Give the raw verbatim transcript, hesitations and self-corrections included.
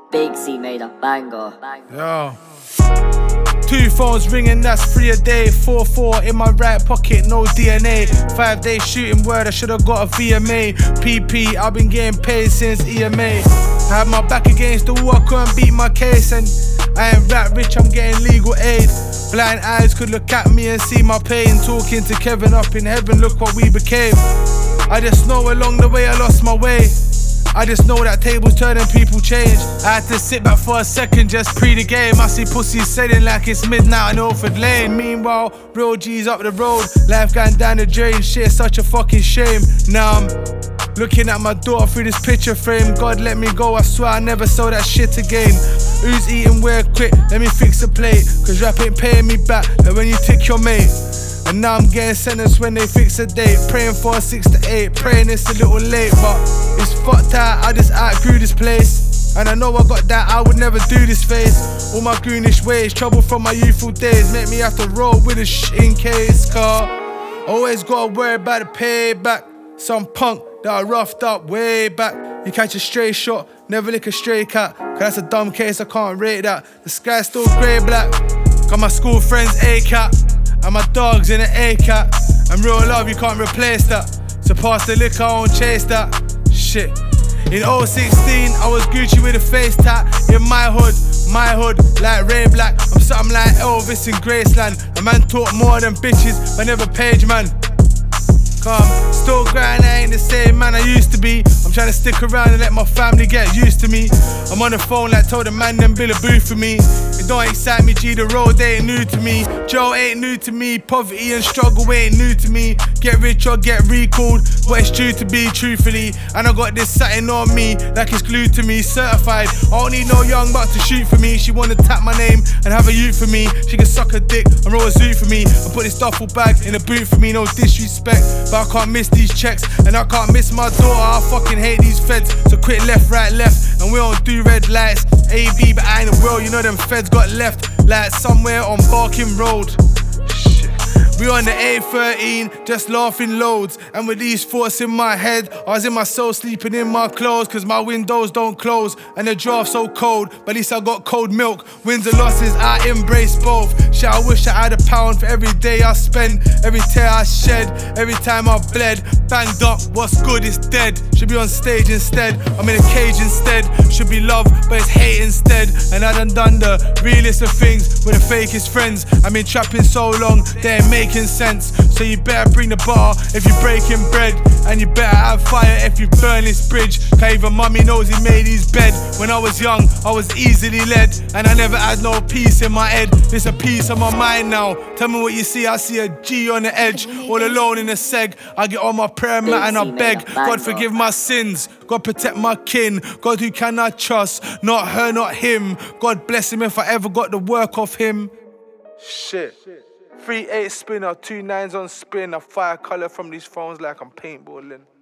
Big C made a banger. Yo. Two phones ringing, that's three a day. four four in my right pocket, no D N A. Five days shooting word, I should've got a V M A. P P, I've been getting paid since E M A. I had my back against the wall, couldn't beat my case. And I ain't rap rich, I'm getting legal aid. Blind eyes could look at me and see my pain. Talking to Kevin up in heaven, look what we became. I just know along the way I lost my way. I just know that tables turn and people change. I had to sit back for a second, just pre the game. I see pussies selling like it's midnight on Ilford Lane. Meanwhile, real G's up the road, life going down the drain. Shit, such a fucking shame. Now I'm looking at my daughter through this picture frame. God let me go, I swear I never saw that shit again. Who's eating where quick? Let me fix the plate. Cause rap ain't paying me back like when you tick your mate. And now I'm getting sentenced when they fix a date. Praying for a six to eight, praying it's a little late. But it's fucked out, I just outgrew this place. And I know I got that, I would never do this face. All my goonish ways, trouble from my youthful days, make me have to roll with a sh in case. Car, always gotta worry about the payback. Some punk that I roughed up way back. You catch a stray shot, never lick a stray cat. Cause that's a dumb case, I can't rate that. The sky's still grey black. Got my school friends A-cat. And my dog's in an A-cat. And real love, you can't replace that. So pass the liquor, I won't chase that. Shit. In oh sixteen, I was Gucci with a face tat. In my hood, my hood, like Ray Black. I'm something like Elvis in Graceland. A man talk more than bitches, but never page man. Come, still grind, I ain't the same man I used to be. I'm trying to stick around and let my family get used to me. I'm on the phone like told the man them bill a booth for me. It don't excite me, G, the road ain't new to me. Joe ain't new to me, poverty and struggle ain't new to me. Get rich or get recalled, but it's due to be truthfully. And I got this satin on me, like it's glued to me, certified. I don't need no young buck to shoot for me. She wanna tap my name and have a youth for me. She can suck a dick and roll a zoo for me. And put this duffel bag in a boot for me, no disrespect. But I can't miss these checks, and I can't miss my daughter. I fucking hate these feds, so quit left, right, left. And we don't do red lights, A B, but I ain't the world. You know them feds got left, like somewhere on Barking Road. Shit. We on the A thirteen, just laughing loads. And with these thoughts in my head, I was in my soul sleeping in my clothes. Cause my windows don't close, and the draft so cold. But at least I got cold milk, wins and losses, I embrace both. Shit, I wish I had a pound for every day I spend. Every tear I shed, every time I bled. Banged up, what's good is dead. Should be on stage instead, I'm in a cage instead. Should be love, but it's hate instead. And I done done the realest of things with the fakest friends. I've been trapping so long, they ain't making sense. So you better bring the bar if you're breaking bread. And you better have fire if you burn this bridge. Cause even mummy knows he made his bed. When I was young, I was easily led. And I never had no peace in my head. There's a piece on my mind now. Tell me what you see, I see a G on the edge. All alone in a seg, I get on my prayer mat and I beg. God forgive my sins, God protect my kin. God who can I trust, not her, not him. God bless him if I ever got the work of him. Shit. Three eight spinner, two nines on spin. A fire colour from these phones like I'm paintballing.